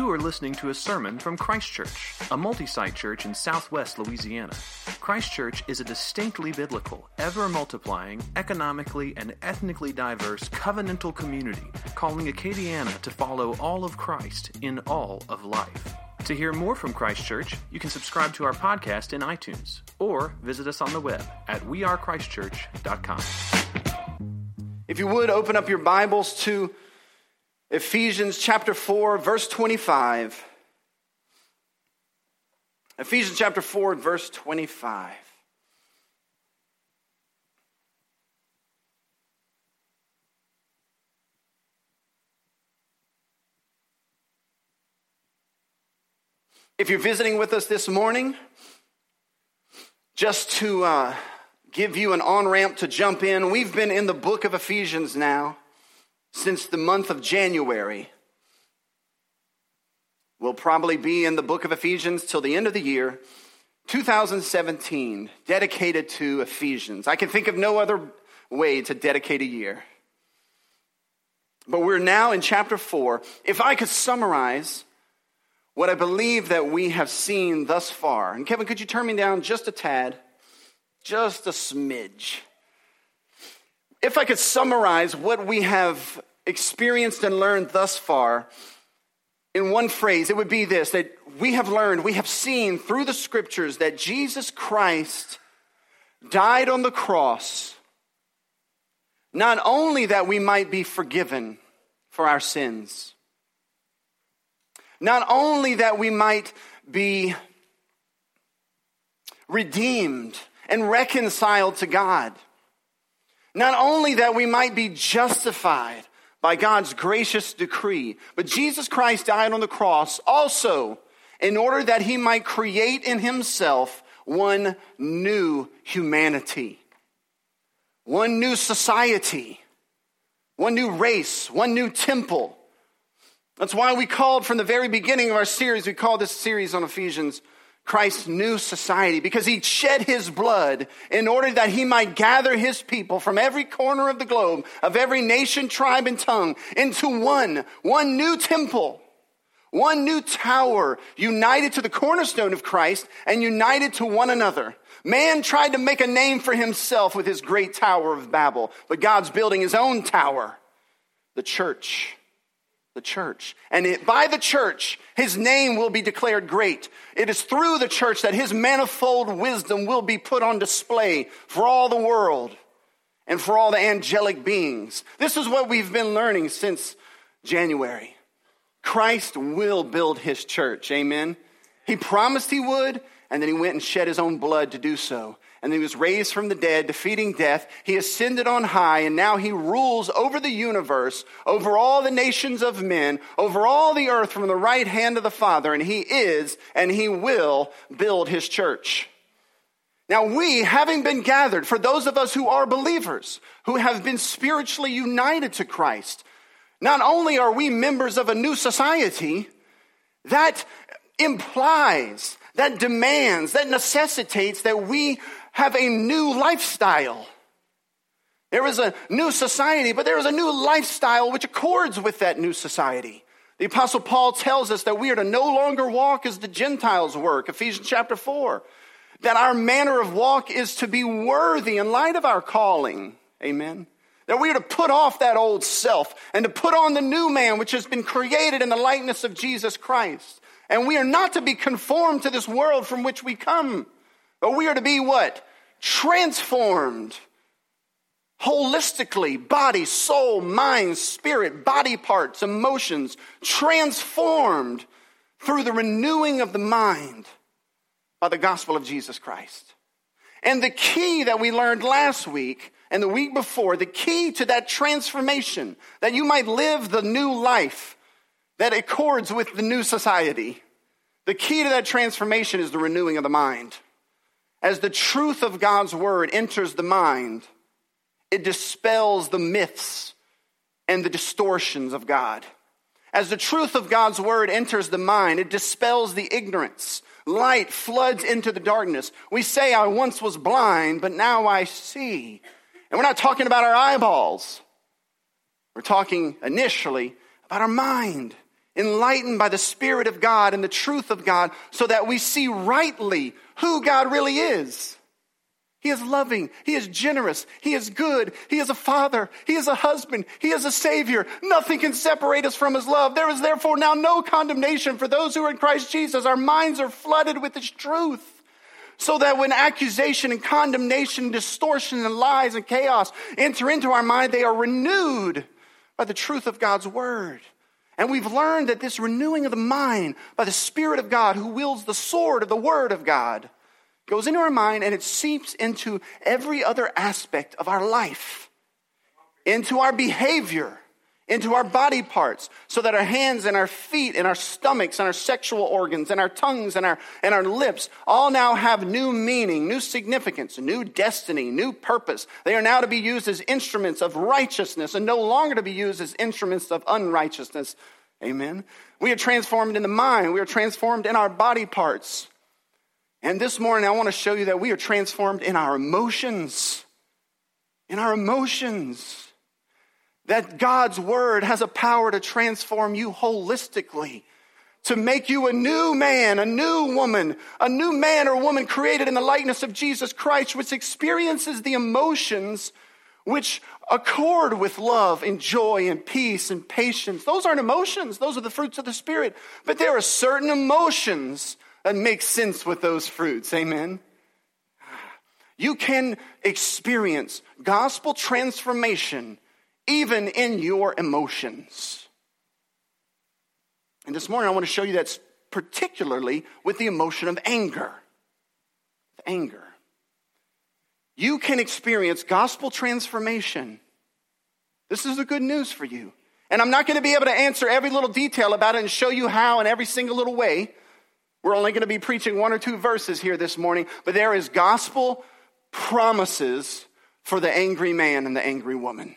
You are listening to a sermon from Christ Church, a multi-site church in southwest Louisiana. Christ Church is a distinctly biblical, ever-multiplying, economically and ethnically diverse covenantal community calling Acadiana to follow all of Christ in all of life. To hear more from Christ Church, you can subscribe to our podcast in iTunes or visit us on the web at wearechristchurch.com. If you would, open up your Bibles to Ephesians chapter 4, verse 25. Ephesians chapter 4, verse 25. If you're visiting with us this morning, just to give you an on-ramp to jump in, we've been in the book of Ephesians now since the month of January. We'll probably be in the book of Ephesians till the end of the year, 2017, dedicated to Ephesians. I can think of no other way to dedicate a year. But we're now in chapter 4. If I could summarize what I believe that we have seen thus far. And Kevin, could you turn me down just a tad? Just a smidge. If I could summarize what we have experienced and learned thus far in one phrase, it would be this, that we have seen through the scriptures that Jesus Christ died on the cross, not only that we might be forgiven for our sins, not only that we might be redeemed and reconciled to God, not only that we might be justified by God's gracious decree, but Jesus Christ died on the cross also in order that he might create in himself one new humanity, one new society, one new race, one new temple. That's why we called from the very beginning of our series, we called this series on Ephesians, Christ's new society, because he shed his blood in order that he might gather his people from every corner of the globe, of every nation, tribe, and tongue, into one new temple, one new tower, united to the cornerstone of Christ and united to one another. Man tried to make a name for himself with his great Tower of Babel, but God's building his own tower, the church. The church. And by the church, his name will be declared great. It is through the church that his manifold wisdom will be put on display for all the world and for all the angelic beings. This is what we've been learning since January. Christ will build his church. Amen. He promised he would, and then he went and shed his own blood to do so. And he was raised from the dead, defeating death. He ascended on high, and now he rules over the universe, over all the nations of men, over all the earth from the right hand of the Father. And he is, and he will build his church. Now we, having been gathered, for those of us who are believers, who have been spiritually united to Christ, not only are we members of a new society, that implies, that demands, that necessitates that we have a new lifestyle. There is a new society, but there is a new lifestyle which accords with that new society. The Apostle Paul tells us that we are to no longer walk as the Gentiles work, Ephesians chapter 4. That our manner of walk is to be worthy in light of our calling. Amen. That we are to put off that old self and to put on the new man which has been created in the likeness of Jesus Christ. And we are not to be conformed to this world from which we come. But we are to be what? Transformed. Holistically, body, soul, mind, spirit, body parts, emotions. Transformed through the renewing of the mind by the gospel of Jesus Christ. And the key that we learned last week and the week before, the key to that transformation, that you might live the new life that accords with the new society. The key to that transformation is the renewing of the mind. As the truth of God's word enters the mind, it dispels the myths and the distortions of God. As the truth of God's word enters the mind, it dispels the ignorance. Light floods into the darkness. We say, I once was blind, but now I see. And we're not talking about our eyeballs. We're talking initially about our mind enlightened by the Spirit of God and the truth of God, so that we see rightly who God really is. He is loving. He is generous. He is good. He is a father. He is a husband. He is a savior. Nothing can separate us from his love. There is therefore now no condemnation for those who are in Christ Jesus. Our minds are flooded with his truth, so that when accusation and condemnation, distortion and lies and chaos enter into our mind, they are renewed by the truth of God's word. And we've learned that this renewing of the mind by the Spirit of God, who wields the sword of the word of God, goes into our mind and it seeps into every other aspect of our life, into our behavior, into our body parts, so that our hands and our feet and our stomachs and our sexual organs and our tongues and our lips all now have new meaning, new significance, new destiny, new purpose. They are now to be used as instruments of righteousness and no longer to be used as instruments of unrighteousness. Amen. We are transformed in the mind. We are transformed in our body parts. And this morning I want to show you that we are transformed in our emotions. In our emotions. That God's word has a power to transform you holistically, to make you a new man, a new woman, a new man or woman created in the likeness of Jesus Christ, which experiences the emotions which accord with love and joy and peace and patience. Those aren't emotions. Those are the fruits of the Spirit. But there are certain emotions that make sense with those fruits. Amen. You can experience gospel transformation even in your emotions. And this morning I want to show you that's particularly with the emotion of anger. Anger. You can experience gospel transformation. This is the good news for you. And I'm not going to be able to answer every little detail about it and show you how in every single little way. We're only going to be preaching 1 or 2 verses here this morning. But there is gospel promises for the angry man and the angry woman.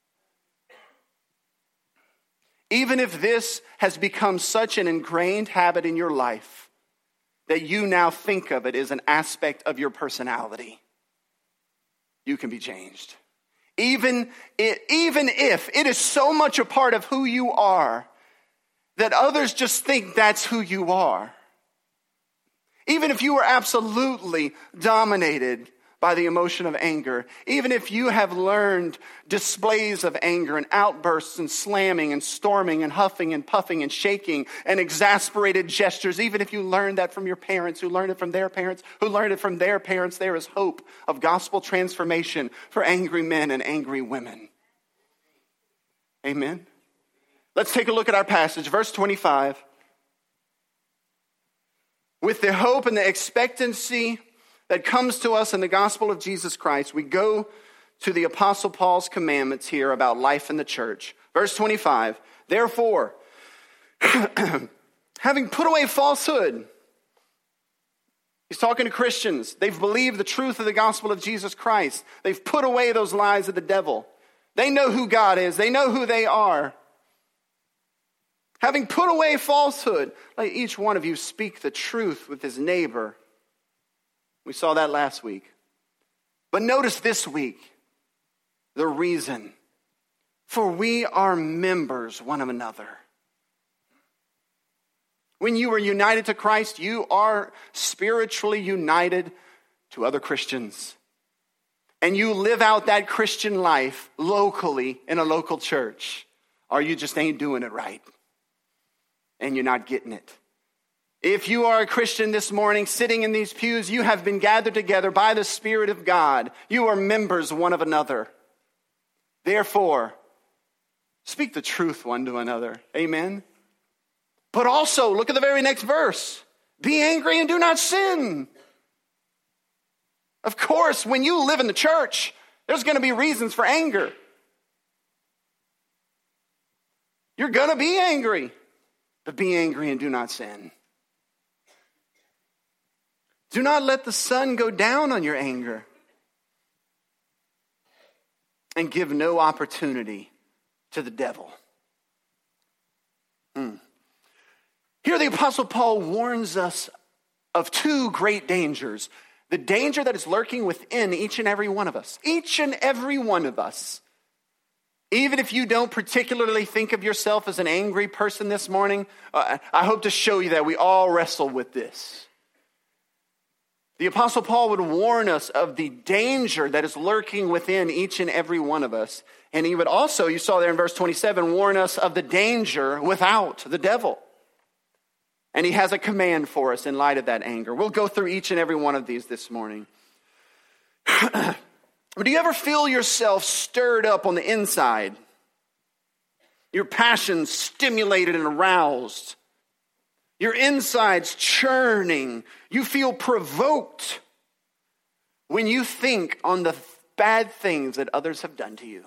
Even if this has become such an ingrained habit in your life that you now think of it as an aspect of your personality, you can be changed. Even if it is so much a part of who you are that others just think that's who you are. Even if you are absolutely dominated by the emotion of anger, even if you have learned displays of anger and outbursts and slamming and storming and huffing and puffing and shaking and exasperated gestures, even if you learned that from your parents, who learned it from their parents, who learned it from their parents, there is hope of gospel transformation for angry men and angry women. Amen. Let's take a look at our passage, verse 25. With the hope and the expectancy that comes to us in the gospel of Jesus Christ, we go to the Apostle Paul's commandments here about life in the church. Verse 25, therefore, having put away falsehood, he's talking to Christians. They've believed the truth of the gospel of Jesus Christ. They've put away those lies of the devil. They know who God is. They know who they are. Having put away falsehood, let each one of you speak the truth with his neighbor. We saw that last week. But notice this week, the reason. For we are members one of another. When you are united to Christ, you are spiritually united to other Christians. And you live out that Christian life locally in a local church. Or you just ain't doing it right. And you're not getting it. If you are a Christian this morning sitting in these pews, you have been gathered together by the Spirit of God. You are members one of another. Therefore, speak the truth one to another. Amen. But also, look at the very next verse. Be angry and do not sin. Of course, when you live in the church, there's going to be reasons for anger. You're going to be angry. But be angry and do not sin. Do not let the sun go down on your anger. And give no opportunity to the devil. Here the Apostle Paul warns us of 2 great dangers. The danger that is lurking within each and every one of us. Each and every one of us. Even if you don't particularly think of yourself as an angry person this morning, I hope to show you that we all wrestle with this. The Apostle Paul would warn us of the danger that is lurking within each and every one of us. And he would also, you saw there in verse 27, warn us of the danger without the devil. And he has a command for us in light of that anger. We'll go through each and every one of these this morning. Do you ever feel yourself stirred up on the inside? Your passions stimulated and aroused. Your insides churning. You feel provoked when you think on the bad things that others have done to you.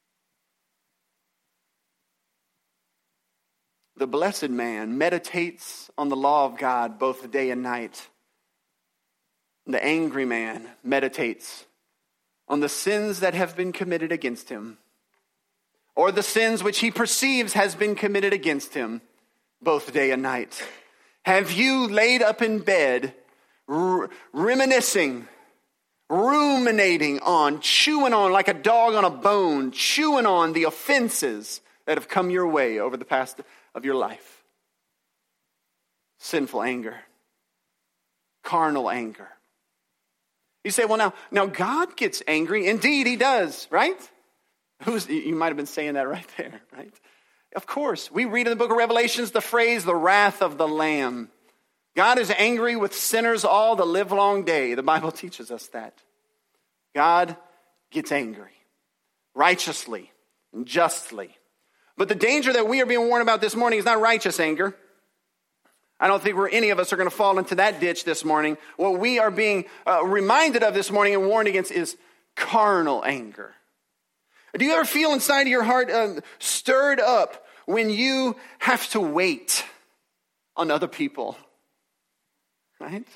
The blessed man meditates on the law of God both day and night. The angry man meditates on the sins that have been committed against him, or the sins which he perceives has been committed against him, both day and night. Have you laid up in bed, reminiscing, ruminating on, chewing on like a dog on a bone, chewing on the offenses that have come your way over the past of your life? Sinful anger, carnal anger. You say, well, now God gets angry. Indeed, he does, right? You might have been saying that right there, right? Of course. We read in the book of Revelations the phrase, the wrath of the Lamb. God is angry with sinners all the livelong day. The Bible teaches us that. God gets angry, righteously and justly. But the danger that we are being warned about this morning is not righteous anger. I don't think any of us are going to fall into that ditch this morning. What we are being reminded of this morning and warned against is carnal anger. Do you ever feel inside of your heart stirred up when you have to wait on other people? Right?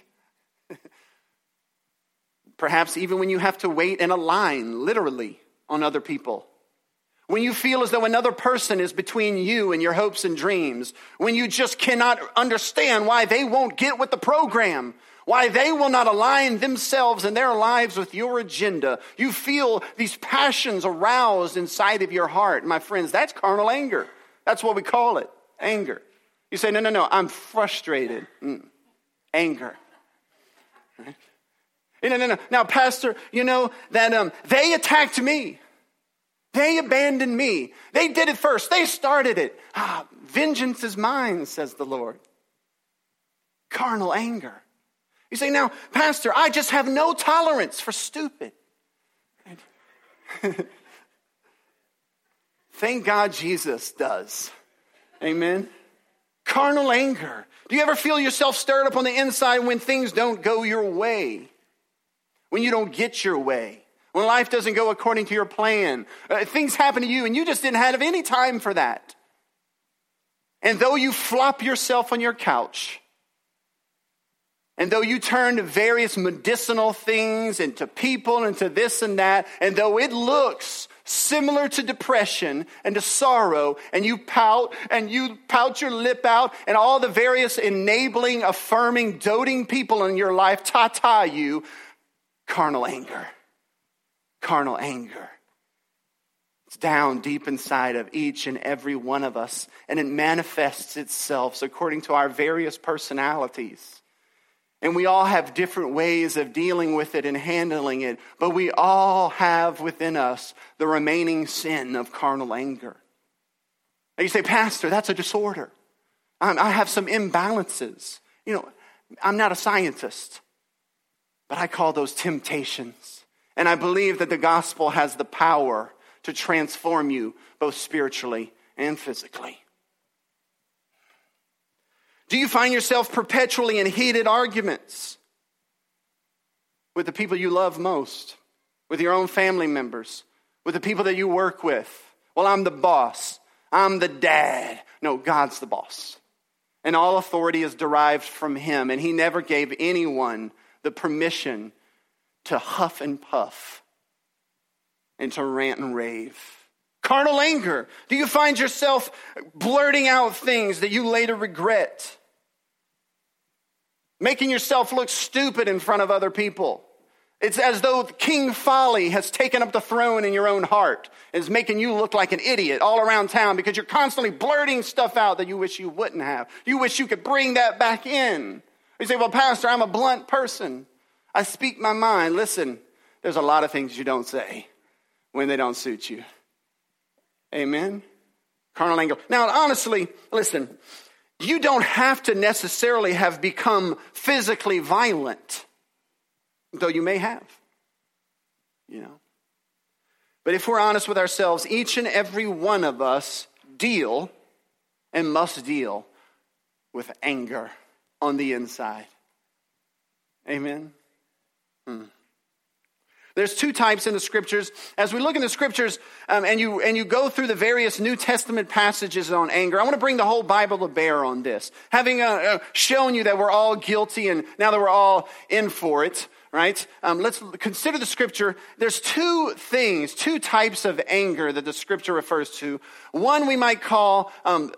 Perhaps even when you have to wait in a line, literally, on other people. When you feel as though another person is between you and your hopes and dreams. When you just cannot understand why they won't get with the program. Why they will not align themselves and their lives with your agenda. You feel these passions aroused inside of your heart. My friends, that's carnal anger. That's what we call it, anger. You say, no, I'm frustrated. Anger. Right? No. Now, Pastor, you know that they attacked me. They abandoned me. They did it first. They started it. Vengeance is mine, says the Lord. Carnal anger. You say, now, Pastor, I just have no tolerance for stupid. Thank God Jesus does. Amen. Carnal anger. Do you ever feel yourself stirred up on the inside when things don't go your way? When you don't get your way? When life doesn't go according to your plan? Things happen to you and you just didn't have any time for that. And though you flop yourself on your couch, and though you turn to various medicinal things and to people and to this and that, and though it looks similar to depression and to sorrow, and you pout your lip out, and all the various enabling, affirming, doting people in your life ta-ta you, carnal anger. Carnal anger. It's down deep inside of each and every one of us, and it manifests itself according to our various personalities. And we all have different ways of dealing with it and handling it, but we all have within us the remaining sin of carnal anger. And you say, Pastor, that's a disorder. I have some imbalances. You know, I'm not a scientist, but I call those temptations. And I believe that the gospel has the power to transform you both spiritually and physically. Do you find yourself perpetually in heated arguments with the people you love most, with your own family members, with the people that you work with? Well, I'm the boss. I'm the dad. No, God's the boss. And all authority is derived from him. And he never gave anyone the permission to huff and puff and to rant and rave. Carnal anger. Do you find yourself blurting out things that you later regret? Making yourself look stupid in front of other people. It's as though King Folly has taken up the throne in your own heart and is making you look like an idiot all around town because you're constantly blurting stuff out that you wish you wouldn't have. You wish you could bring that back in. You say, well, Pastor, I'm a blunt person. I speak my mind. Listen, there's a lot of things you don't say when they don't suit you. Amen? Carnal anger. Now, honestly, listen, you don't have to necessarily have become physically violent, though you may have, But if we're honest with ourselves, each and every one of us deal and must deal with anger on the inside. Amen? There's two types in the scriptures. As we look in the scriptures and you go through the various New Testament passages on anger, I want to bring the whole Bible to bear on this. Having shown you that we're all guilty and now that we're all in for it, right? Let's consider the scripture. There's two types of anger that the scripture refers to. One we might call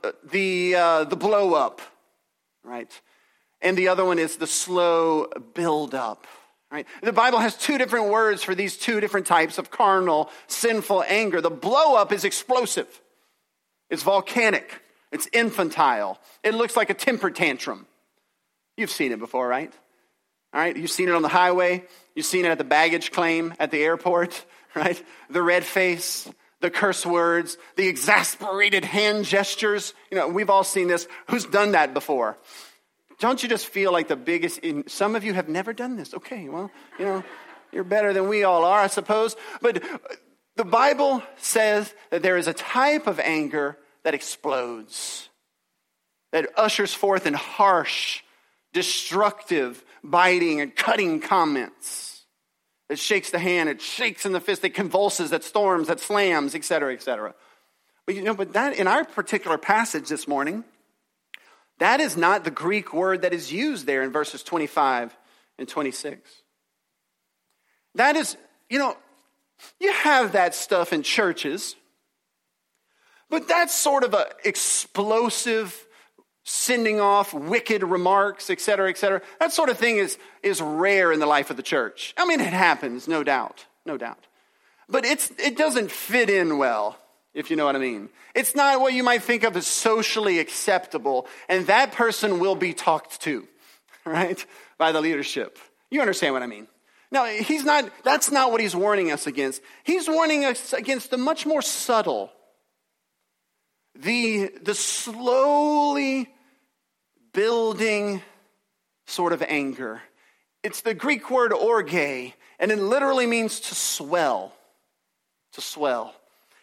the blow up, right? And the other one is the slow build up. Right? The Bible has two different words for these two different types of carnal, sinful anger. The blow up is explosive. It's volcanic. It's infantile. It looks like a temper tantrum. You've seen it before, right? All right. You've seen it on the highway. You've seen it at the baggage claim at the airport, right? The red face, the curse words, the exasperated hand gestures. We've all seen this. Who's done that before? Don't you just feel like the biggest, some of you have never done this. Okay, well, you're better than we all are, I suppose. But the Bible says that there is a type of anger that explodes, that ushers forth in harsh, destructive, biting and cutting comments. It shakes the hand, it shakes in the fist, it convulses, that storms, that slams, et cetera, et cetera. But that in our particular passage this morning, that is not the Greek word that is used there in verses 25 and 26. That is, you have that stuff in churches, but that's sort of an explosive, sending off wicked remarks, et cetera, et cetera. That sort of thing is rare in the life of the church. I mean, it happens, no doubt. But it doesn't fit in well, if you know what I mean. It's not what you might think of as socially acceptable, and that person will be talked to, right, by the leadership. You understand what I mean? Now, that's not what he's warning us against. He's warning us against the much more subtle, the slowly building sort of anger. It's the Greek word orge, and it literally means to swell. To swell.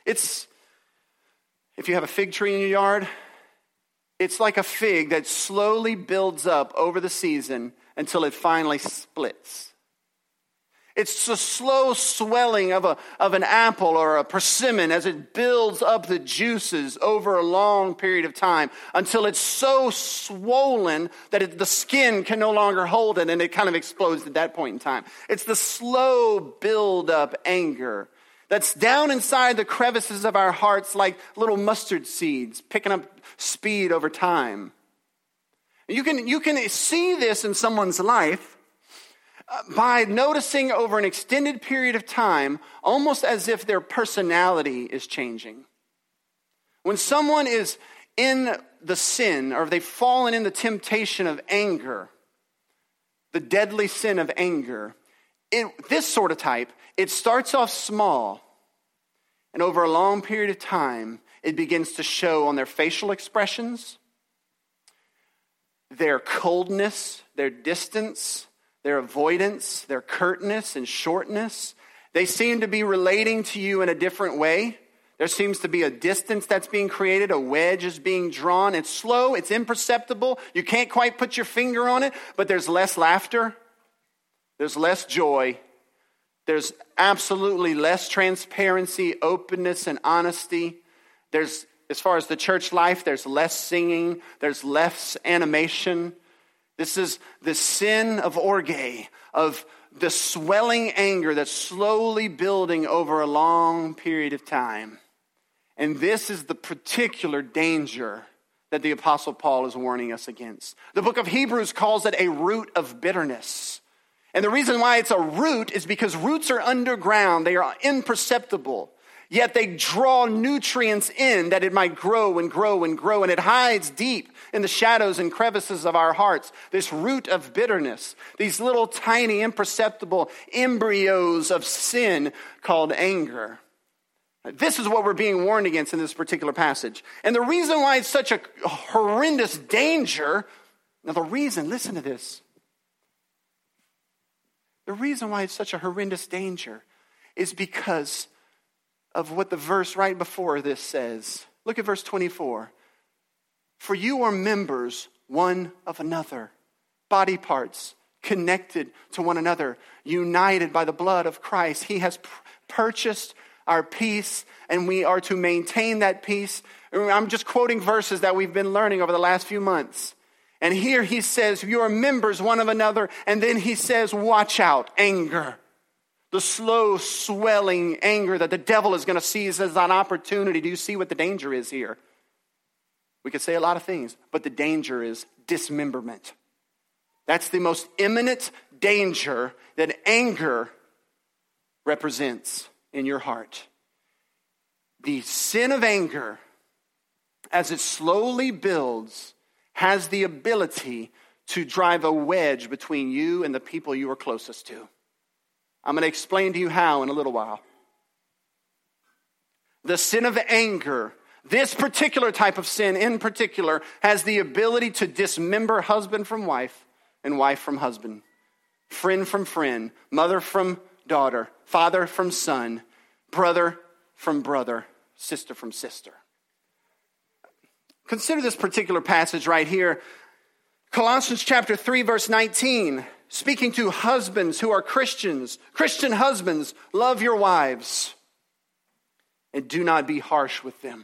If you have a fig tree in your yard, it's like a fig that slowly builds up over the season until it finally splits. It's the slow swelling of an apple or a persimmon as it builds up the juices over a long period of time until it's so swollen that the skin can no longer hold it and it kind of explodes at that point in time. It's the slow build up anger that's down inside the crevices of our hearts like little mustard seeds, picking up speed over time. You can see this in someone's life by noticing over an extended period of time, almost as if their personality is changing. When someone is in the sin, or they've fallen in the temptation of anger, the deadly sin of anger, this sort of type, it starts off small, and over a long period of time, it begins to show on their facial expressions, their coldness, their distance, their avoidance, their curtness and shortness. They seem to be relating to you in a different way. There seems to be a distance that's being created, a wedge is being drawn. It's slow, it's imperceptible. You can't quite put your finger on it, but there's less laughter. There's less joy. There's absolutely less transparency, openness, and honesty. As far as the church life, there's less singing. There's less animation. This is the sin of orge, of the swelling anger that's slowly building over a long period of time. And this is the particular danger that the Apostle Paul is warning us against. The book of Hebrews calls it a root of bitterness. And the reason why it's a root is because roots are underground. They are imperceptible. Yet they draw nutrients in that it might grow and grow and grow. And it hides deep in the shadows and crevices of our hearts. This root of bitterness. These little tiny imperceptible embryos of sin called anger. This is what we're being warned against in this particular passage. And the reason why it's such a horrendous danger. Now listen to this. The reason why it's such a horrendous danger is because of what the verse right before this says. Look at verse 24. For you are members one of another, body parts connected to one another, united by the blood of Christ. He has purchased our peace, and we are to maintain that peace. I'm just quoting verses that we've been learning over the last few months. And here he says, you are members one of another. And then he says, watch out, anger. The slow swelling anger that the devil is going to seize as an opportunity. Do you see what the danger is here? We could say a lot of things, but the danger is dismemberment. That's the most imminent danger that anger represents in your heart. The sin of anger, as it slowly builds, has the ability to drive a wedge between you and the people you are closest to. I'm going to explain to you how in a little while. The sin of anger, this particular type of sin in particular, has the ability to dismember husband from wife and wife from husband, friend from friend, mother from daughter, father from son, brother from brother, sister from sister. Consider this particular passage right here. Colossians chapter 3, verse 19. Speaking to husbands who are Christians. Christian husbands, love your wives and do not be harsh with them.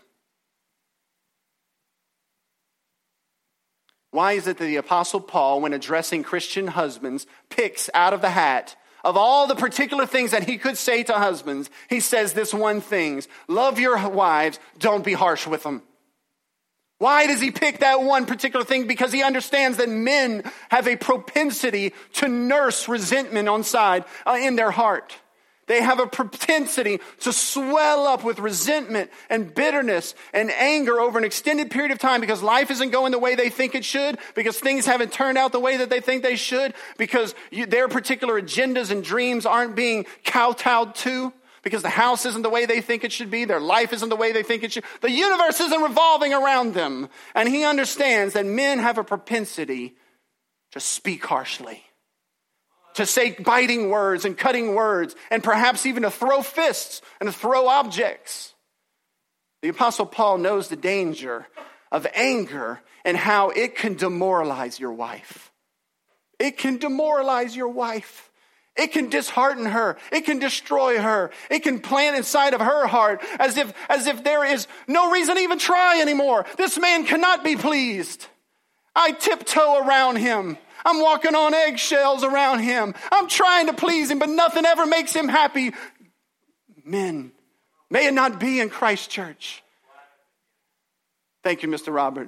Why is it that the Apostle Paul, when addressing Christian husbands, picks out of the hat of all the particular things that he could say to husbands, he says this one thing: love your wives, don't be harsh with them. Why does he pick that one particular thing? Because he understands that men have a propensity to nurse resentment in their heart. They have a propensity to swell up with resentment and bitterness and anger over an extended period of time because life isn't going the way they think it should, because things haven't turned out the way that they think they should, because their particular agendas and dreams aren't being kowtowed to. Because the house isn't the way they think it should be. Their life isn't the way they think it should. The universe isn't revolving around them. And he understands that men have a propensity to speak harshly. To say biting words and cutting words. And perhaps even to throw fists and to throw objects. The Apostle Paul knows the danger of anger and how it can demoralize your wife. It can demoralize your wife. It can dishearten her. It can destroy her. It can plant inside of her heart as if there is no reason to even try anymore. This man cannot be pleased. I tiptoe around him. I'm walking on eggshells around him. I'm trying to please him, but nothing ever makes him happy. Men, may it not be in Christ Church. Thank you, Mr. Robert.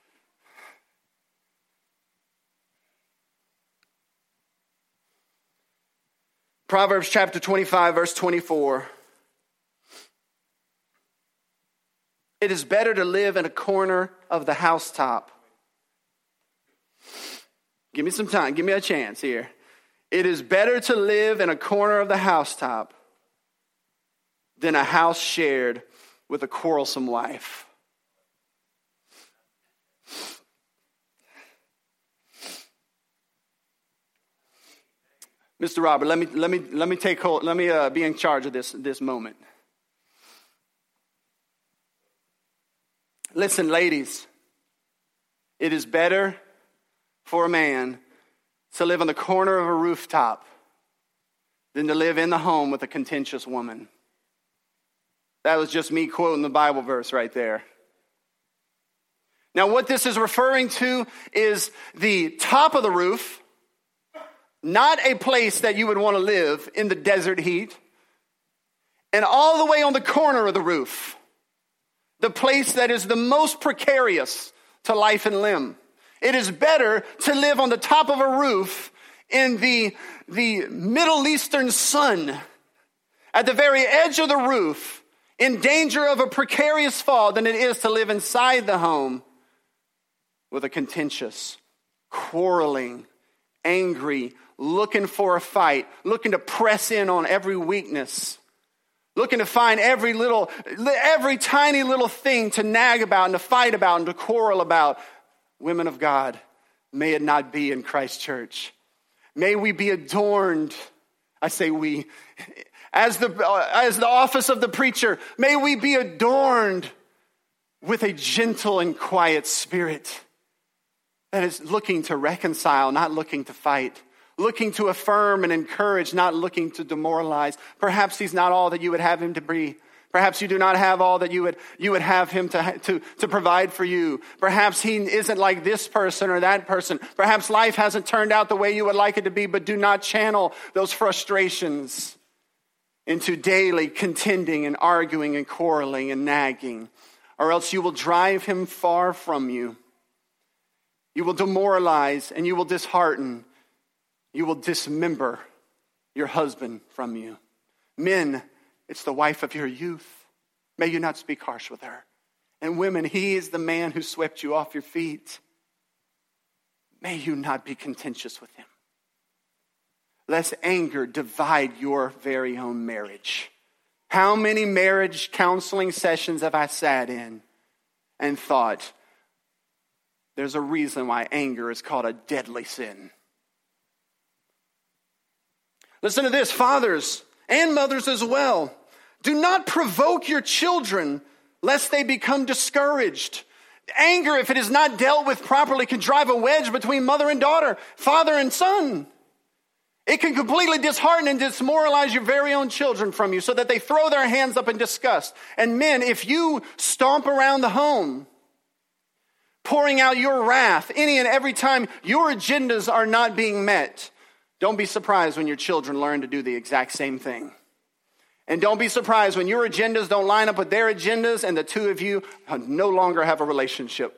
Proverbs chapter 25, verse 24. It is better to live in a corner of the housetop. Give me some time. Give me a chance here. It is better to live in a corner of the housetop than a house shared with a quarrelsome wife. Mr. Robert, let me take hold. Let me be in charge of this moment. Listen, ladies, it is better for a man to live on the corner of a rooftop than to live in the home with a contentious woman. That was just me quoting the Bible verse right there. Now, what this is referring to is the top of the roof. Not a place that you would want to live in the desert heat. And all the way on the corner of the roof. The place that is the most precarious to life and limb. It is better to live on the top of a roof in the Middle Eastern sun, at the very edge of the roof, in danger of a precarious fall, than it is to live inside the home with a contentious, quarreling, angry, looking for a fight, looking to press in on every weakness, looking to find every tiny little thing to nag about and to fight about and to quarrel about. Women of God, may it not be in Christ Church. May we be adorned, I say we, as the office of the preacher, may we be adorned with a gentle and quiet spirit that is looking to reconcile, not looking to fight, looking to affirm and encourage, not looking to demoralize. Perhaps he's not all that you would have him to be. Perhaps you do not have all that you would have him to provide for you. Perhaps he isn't like this person or that person. Perhaps life hasn't turned out the way you would like it to be, but do not channel those frustrations into daily contending and arguing and quarreling and nagging, or else you will drive him far from you. You will demoralize and you will dishearten. You will dismember your husband from you. Men, it's the wife of your youth. May you not speak harsh with her. And women, he is the man who swept you off your feet. May you not be contentious with him, lest anger divide your very own marriage. How many marriage counseling sessions have I sat in and thought, there's a reason why anger is called a deadly sin. Listen to this, fathers and mothers as well. Do not provoke your children lest they become discouraged. Anger, if it is not dealt with properly, can drive a wedge between mother and daughter, father and son. It can completely dishearten and demoralize your very own children from you so that they throw their hands up in disgust. And men, if you stomp around the home, pouring out your wrath any and every time your agendas are not being met, don't be surprised when your children learn to do the exact same thing. And don't be surprised when your agendas don't line up with their agendas and the two of you no longer have a relationship.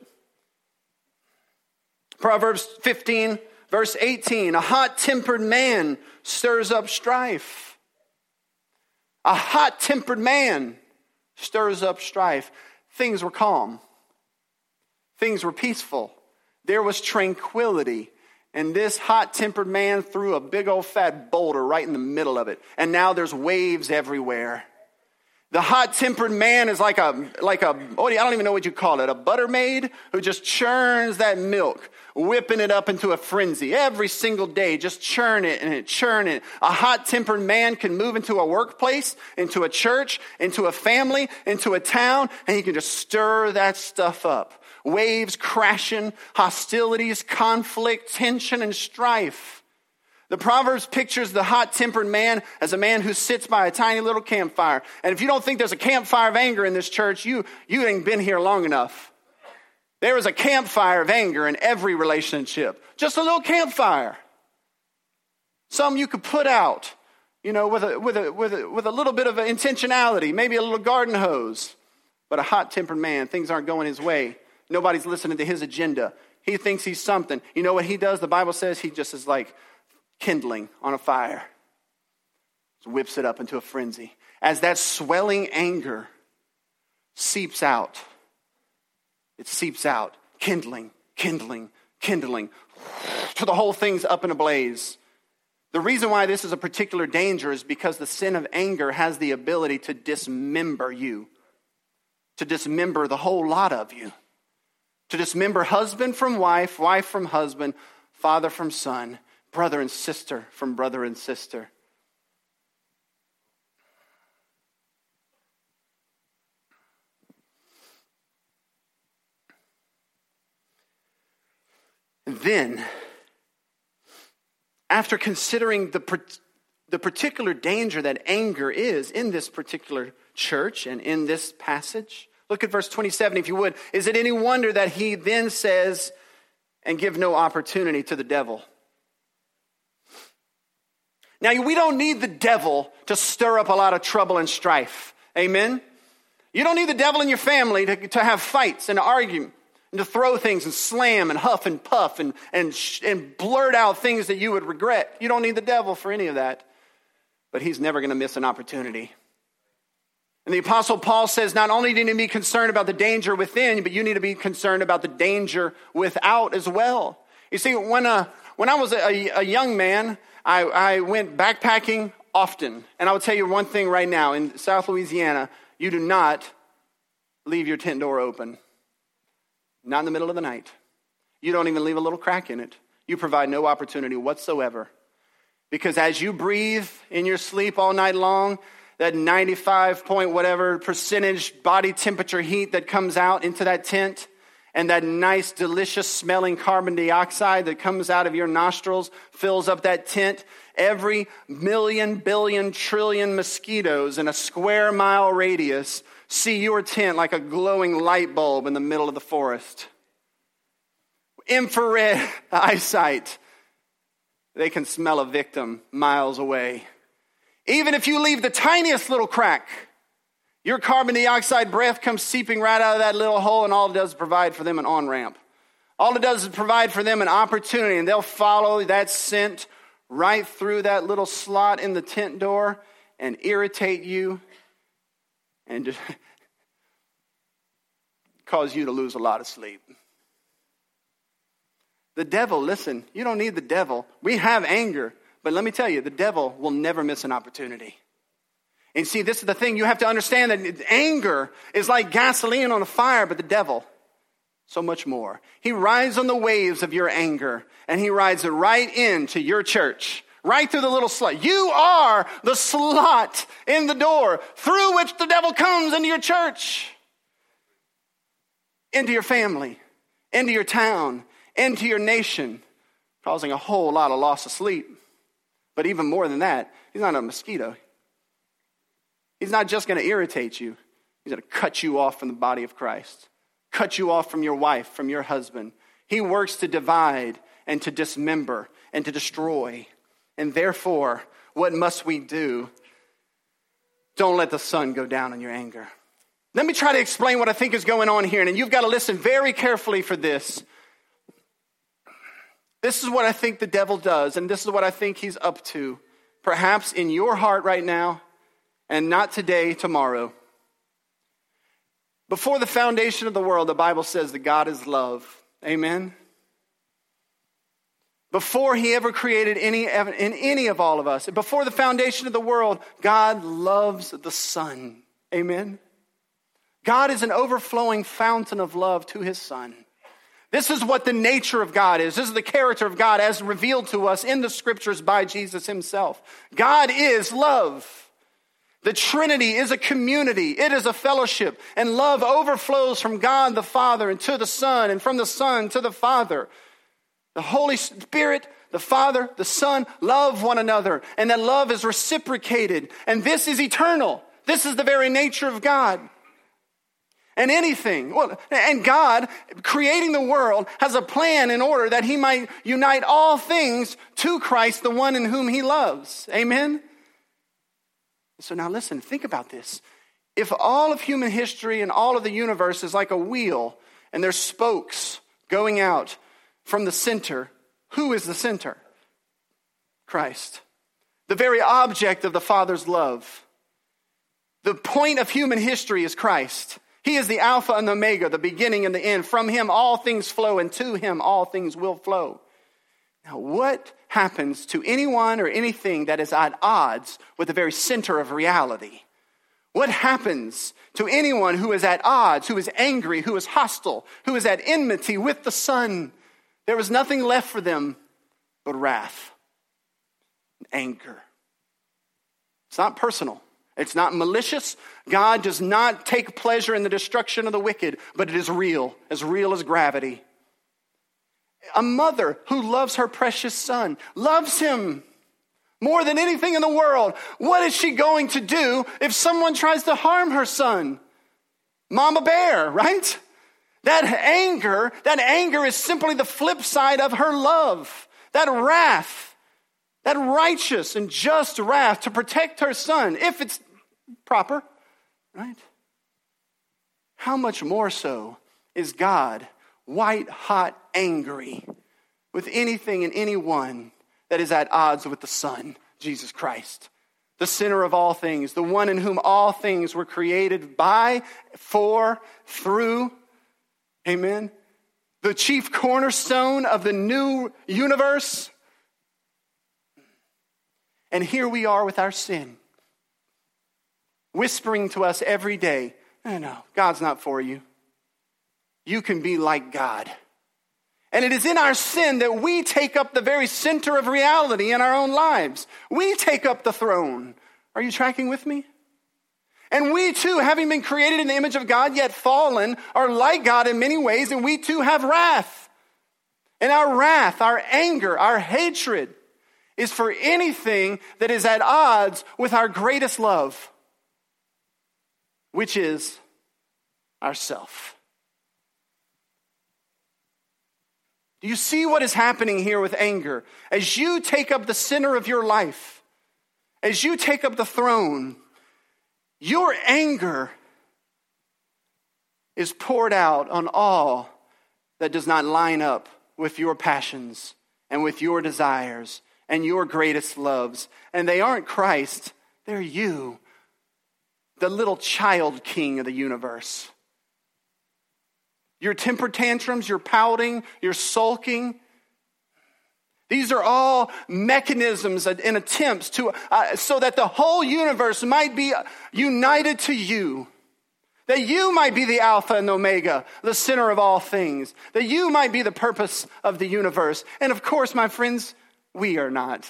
Proverbs 15, verse 18, a hot-tempered man stirs up strife. A hot-tempered man stirs up strife. Things were calm. Things were peaceful. There was tranquility. And this hot-tempered man threw a big old fat boulder right in the middle of it. And now there's waves everywhere. The hot-tempered man is like a I don't even know what you call it, a butter maid who just churns that milk, whipping it up into a frenzy every single day, just churn it and churn it. A hot-tempered man can move into a workplace, into a church, into a family, into a town, and he can just stir that stuff up. Waves crashing, hostilities, conflict, tension, and strife. The Proverbs pictures the hot-tempered man as a man who sits by a tiny little campfire. And if you don't think there's a campfire of anger in this church, you ain't been here long enough. There is a campfire of anger in every relationship. Just a little campfire. Some you could put out, with a little bit of intentionality, maybe a little garden hose. But a hot-tempered man, things aren't going his way. Nobody's listening to his agenda. He thinks he's something. You know what he does? The Bible says he just is like kindling on a fire. Just whips it up into a frenzy. As that swelling anger seeps out, it seeps out, kindling, kindling, kindling, till the whole thing's up in a blaze. The reason why this is a particular danger is because the sin of anger has the ability to dismember you, to dismember the whole lot of you. To dismember husband from wife, wife from husband, father from son, brother and sister from brother and sister. And then, after considering the particular danger that anger is in this particular church and in this passage, look at verse 27, if you would. Is it any wonder that he then says, and give no opportunity to the devil? Now, we don't need the devil to stir up a lot of trouble and strife. Amen? You don't need the devil in your family to have fights and argue. and to throw things and slam and huff and puff and blurt out things that you would regret. You don't need the devil for any of that. But he's never going to miss an opportunity. And the Apostle Paul says not only do you need to be concerned about the danger within, but you need to be concerned about the danger without as well. You see, when I was a young man, I went backpacking often. And I will tell you one thing right now. In South Louisiana, you do not leave your tent door open. Not in the middle of the night. You don't even leave a little crack in it. You provide no opportunity whatsoever. Because as you breathe in your sleep all night long, that 95 point whatever percentage body temperature heat that comes out into that tent, and that nice, delicious smelling carbon dioxide that comes out of your nostrils fills up that tent. Every million, billion, trillion mosquitoes in a square mile radius see your tent like a glowing light bulb in the middle of the forest. Infrared eyesight. They can smell a victim miles away. Even if you leave the tiniest little crack, your carbon dioxide breath comes seeping right out of that little hole, and all it does is provide for them an on-ramp. All it does is provide for them an opportunity, and they'll follow that scent right through that little slot in the tent door and irritate you and cause you to lose a lot of sleep. The devil, listen, you don't need the devil. We have anger. But let me tell you, the devil will never miss an opportunity. And see, this is the thing. You have to understand that anger is like gasoline on a fire, but the devil, so much more. He rides on the waves of your anger, and he rides it right into your church, right through the little slot. You are the slot in the door through which the devil comes into your church, into your family, into your town, into your nation, causing a whole lot of loss of sleep. But even more than that, he's not a mosquito. He's not just going to irritate you. He's going to cut you off from the body of Christ. Cut you off from your wife, from your husband. He works to divide and to dismember and to destroy. And therefore, what must we do? Don't let the sun go down in your anger. Let me try to explain what I think is going on here. And you've got to listen very carefully for this. This is what I think the devil does, and this is what I think he's up to. Perhaps in your heart right now, and not today, tomorrow. Before the foundation of the world, the Bible says that God is love. Amen? Before he ever created any of all of us, before the foundation of the world, God loves the Son. Amen? God is an overflowing fountain of love to his Son. This is what the nature of God is. This is the character of God as revealed to us in the scriptures by Jesus himself. God is love. The Trinity is a community. It is a fellowship. And love overflows from God the Father and to the Son, and from the Son to the Father. The Holy Spirit, the Father, the Son, love one another. And that love is reciprocated. And this is eternal. This is the very nature of God. And God, creating the world, has a plan in order that he might unite all things to Christ, the one in whom he loves. Amen? So now listen, think about this. If all of human history and all of the universe is like a wheel, and there's spokes going out from the center, who is the center? Christ. The very object of the Father's love. The point of human history is Christ. He is the Alpha and the Omega, the beginning and the end. From him all things flow, and to him all things will flow. Now, what happens to anyone or anything that is at odds with the very center of reality? What happens to anyone who is at odds, who is angry, who is hostile, who is at enmity with the Son? There is nothing left for them but wrath and anger. It's not personal. It's not malicious. God does not take pleasure in the destruction of the wicked, but it is real as gravity. A mother who loves her precious son, loves him more than anything in the world. What is she going to do if someone tries to harm her son? Mama bear, right? That anger is simply the flip side of her love. That wrath, that righteous and just wrath to protect her son, if it's proper, right? How much more so is God white hot angry with anything and anyone that is at odds with the Son, Jesus Christ, the center of all things, the one in whom all things were created by, for, through. Amen. The chief cornerstone of the new universe. And here we are with our sin, whispering to us every day, no, God's not for you. You can be like God. And it is in our sin that we take up the very center of reality in our own lives. We take up the throne. Are you tracking with me? And we too, having been created in the image of God, yet fallen, are like God in many ways, and we too have wrath. And our wrath, our anger, our hatred is for anything that is at odds with our greatest love, which is ourself. Do you see what is happening here with anger? As you take up the center of your life, as you take up the throne, your anger is poured out on all that does not line up with your passions and with your desires and your greatest loves. And they aren't Christ, they're you, the little child king of the universe. Your temper tantrums, your pouting, your sulking, these are all mechanisms and attempts to so that the whole universe might be united to you. That you might be the Alpha and Omega, the center of all things. That you might be the purpose of the universe. And of course, my friends, we are not.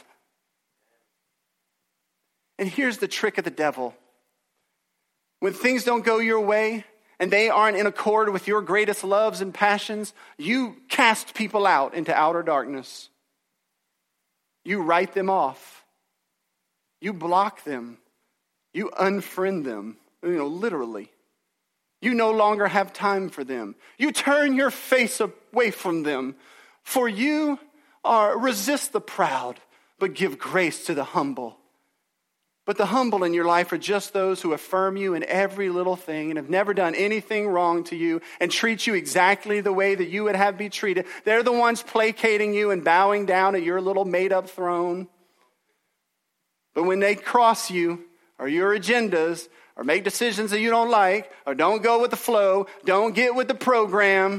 And here's the trick of the devil. When things don't go your way, and they aren't in accord with your greatest loves and passions, you cast people out into outer darkness. You write them off. You block them. You unfriend them, literally. You no longer have time for them. You turn your face away from them. For you resist the proud, but give grace to the humble. But the humble in your life are just those who affirm you in every little thing and have never done anything wrong to you and treat you exactly the way that you would have be treated. They're the ones placating you and bowing down at your little made-up throne. But when they cross you or your agendas or make decisions that you don't like or don't go with the flow, don't get with the program,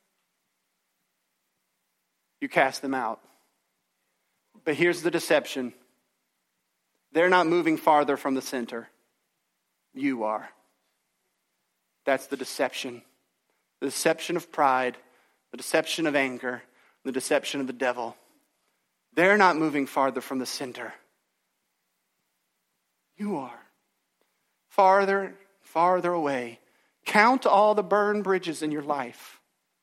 you cast them out. But here's the deception. They're not moving farther from the center. You are. That's the deception. The deception of pride, the deception of anger, the deception of the devil. They're not moving farther from the center. You are. Farther, farther away. Count all the burned bridges in your life.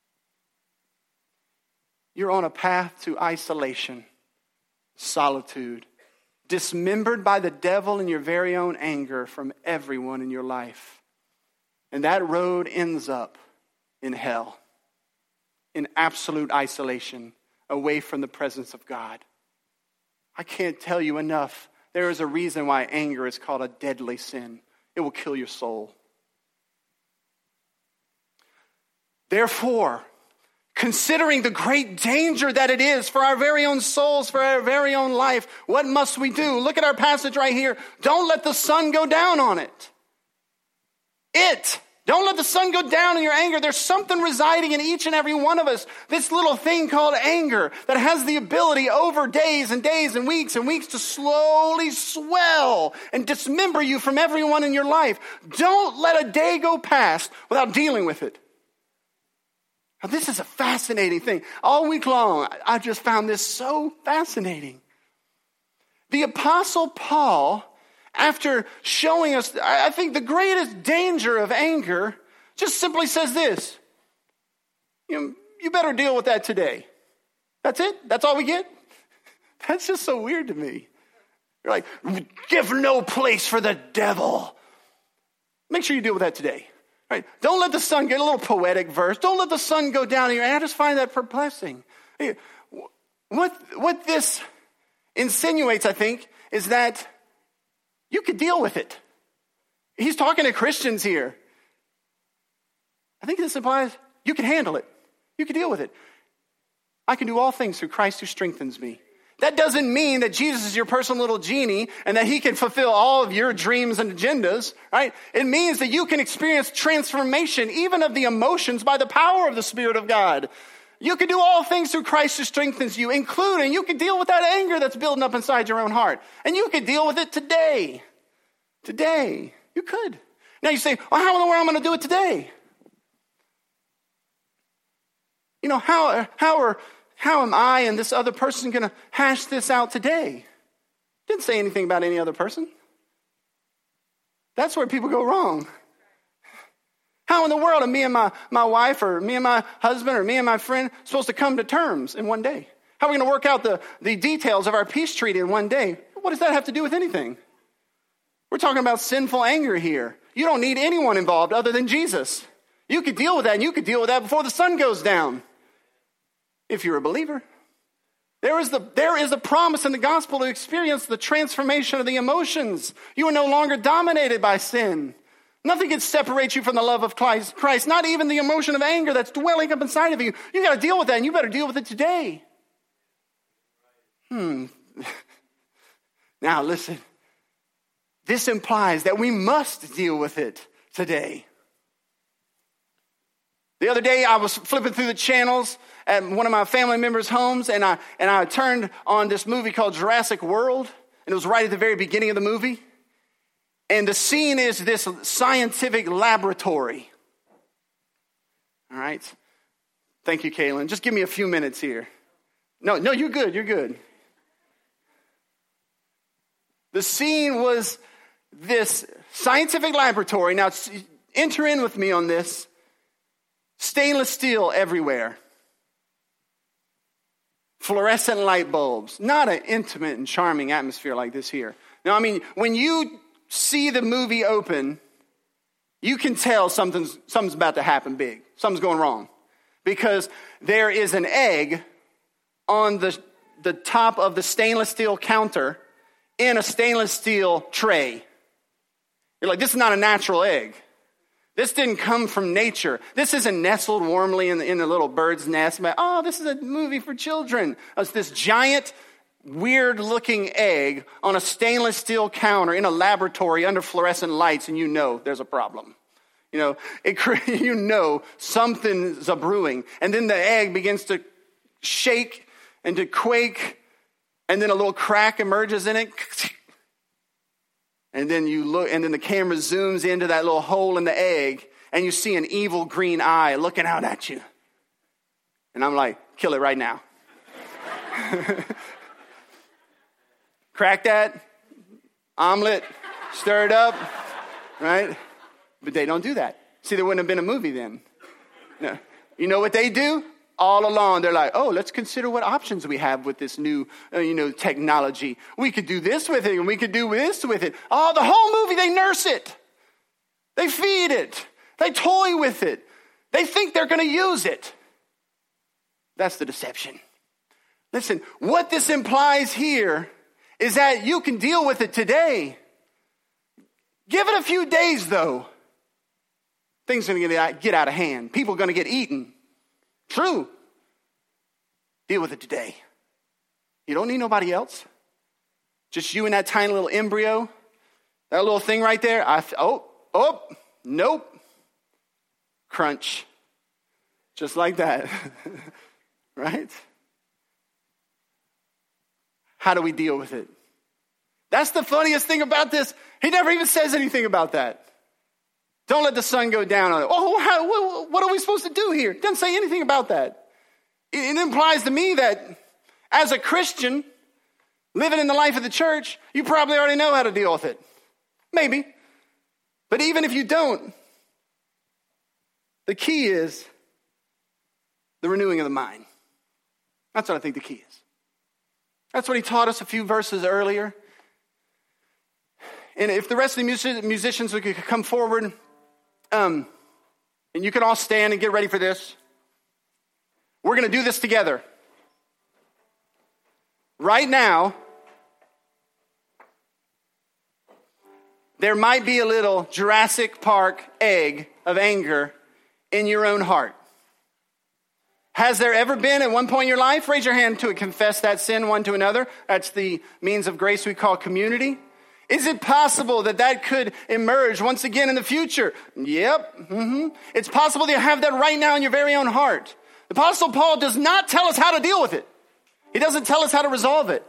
You're on a path to isolation, solitude, dismembered by the devil in your very own anger from everyone in your life. And that road ends up in hell, in absolute isolation, away from the presence of God. I can't tell you enough. There is a reason why anger is called a deadly sin. It will kill your soul. Therefore, considering the great danger that it is for our very own souls, for our very own life, what must we do? Look at our passage right here. Don't let the sun go down on it. Don't let the sun go down in your anger. There's something residing in each and every one of us. This little thing called anger that has the ability over days and days and weeks to slowly swell and dismember you from everyone in your life. Don't let a day go past without dealing with it. Now, this is a fascinating thing. All week long, I just found this so fascinating. The Apostle Paul, after showing us, I think, the greatest danger of anger, just simply says this. You better deal with that today. That's it? That's all we get? That's just so weird to me. You're like, give no place for the devil. Make sure you deal with that today. Right? Don't let the sun get a little poetic verse. Don't let the sun go down in your anger. I just find that perplexing. What this insinuates, I think, is that you could deal with it. He's talking to Christians here. I think this implies you can handle it. You can deal with it. I can do all things through Christ who strengthens me. That doesn't mean that Jesus is your personal little genie and that he can fulfill all of your dreams and agendas, right? It means that you can experience transformation, even of the emotions, by the power of the Spirit of God. You can do all things through Christ who strengthens you, including you can deal with that anger that's building up inside your own heart. And you can deal with it today. Today. You could. Now you say, well, how in the world am I going to do it today? You know, how am I and this other person going to hash this out today? Didn't say anything about any other person. That's where people go wrong. How in the world are me and my wife or me and my husband or me and my friend supposed to come to terms in one day? How are we going to work out the details of our peace treaty in one day? What does that have to do with anything? We're talking about sinful anger here. You don't need anyone involved other than Jesus. You could deal with that, and you could deal with that before the sun goes down. If you're a believer. There is a promise in the gospel to experience the transformation of the emotions. You are no longer dominated by sin. Nothing can separate you from the love of Christ, not even the emotion of anger that's dwelling up inside of you. You got to deal with that, and you better deal with it today. Now listen. This implies that we must deal with it today. The other day, I was flipping through the channels at one of my family members' homes, and I turned on this movie called Jurassic World, and it was right at the very beginning of the movie. And the scene is this scientific laboratory. All right? Thank you, Kaylin. Just give me a few minutes here. No, you're good. You're good. The scene was this scientific laboratory. Now, enter in with me on this. Stainless steel everywhere. Fluorescent light bulbs. Not an intimate and charming atmosphere like this here. Now, I mean, when you see the movie open, you can tell something's about to happen big. Something's going wrong. Because there is an egg on the top of the stainless steel counter in a stainless steel tray. You're like, this is not a natural egg. This didn't come from nature. This isn't nestled warmly in the little bird's nest. But, oh, this is a movie for children. It's this giant, weird-looking egg on a stainless steel counter in a laboratory under fluorescent lights, and you know there's a problem. You know, something's a brewing. And then the egg begins to shake and to quake, and then a little crack emerges in it. And then you look, and then the camera zooms into that little hole in the egg, and you see an evil green eye looking out at you. And I'm like, kill it right now. Crack that, omelet, stir it up, right? But they don't do that. See, there wouldn't have been a movie then. No. You know what they do? All along, they're like, oh, let's consider what options we have with this new, technology. We could do this with it, and we could do this with it. Oh, the whole movie, they nurse it. They feed it. They toy with it. They think they're going to use it. That's the deception. Listen, what this implies here is that you can deal with it today. Give it a few days, though. Things are going to get out of hand. People are going to get eaten. True. Deal with it today. You don't need nobody else. Just you and that tiny little embryo. That little thing right there. Nope. Crunch. Just like that. Right? How do we deal with it? That's the funniest thing about this. He never even says anything about that. Don't let the sun go down on it. Oh, what are we supposed to do here? It doesn't say anything about that. It implies to me that as a Christian, living in the life of the church, you probably already know how to deal with it. Maybe. But even if you don't, the key is the renewing of the mind. That's what I think the key is. That's what he taught us a few verses earlier. And if the rest of the musicians could come forward, and you can all stand and get ready for this. We're going to do this together. Right now, there might be a little Jurassic Park egg of anger in your own heart. Has there ever been at one point in your life? Raise your hand to confess that sin one to another. That's the means of grace we call community. Is it possible that that could emerge once again in the future? Yep. It's possible that you have that right now in your very own heart. The Apostle Paul does not tell us how to deal with it. He doesn't tell us how to resolve it.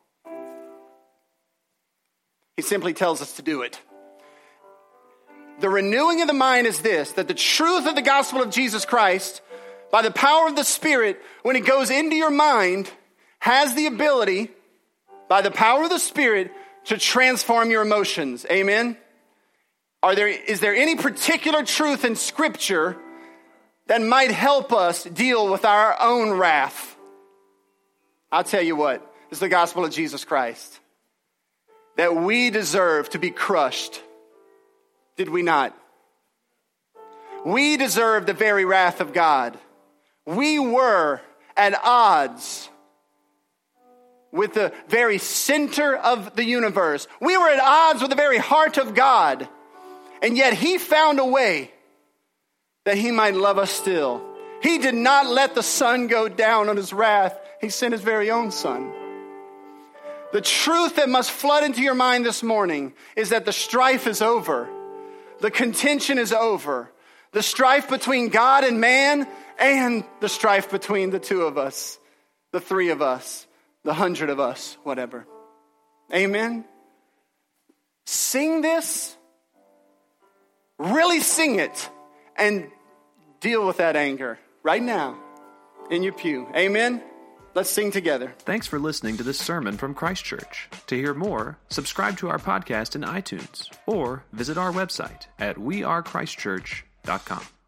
He simply tells us to do it. The renewing of the mind is this, that the truth of the gospel of Jesus Christ, by the power of the Spirit, when it goes into your mind, has the ability, by the power of the Spirit, to transform your emotions. Amen? Is there any particular truth in Scripture that might help us deal with our own wrath? I'll tell you what, it's the gospel of Jesus Christ. That we deserve to be crushed. Did we not? We deserve the very wrath of God. We were at odds with the very center of the universe. We were at odds with the very heart of God. And yet he found a way that he might love us still. He did not let the sun go down on his wrath. He sent his very own son. The truth that must flood into your mind this morning is that the strife is over. The contention is over. The strife between God and man, and the strife between the two of us, the three of us, the 100 of us, whatever. Amen? Sing this. Really sing it. And deal with that anger right now in your pew. Amen? Let's sing together. Thanks for listening to this sermon from Christ Church. To hear more, subscribe to our podcast in iTunes or visit our website at wearechristchurch.com.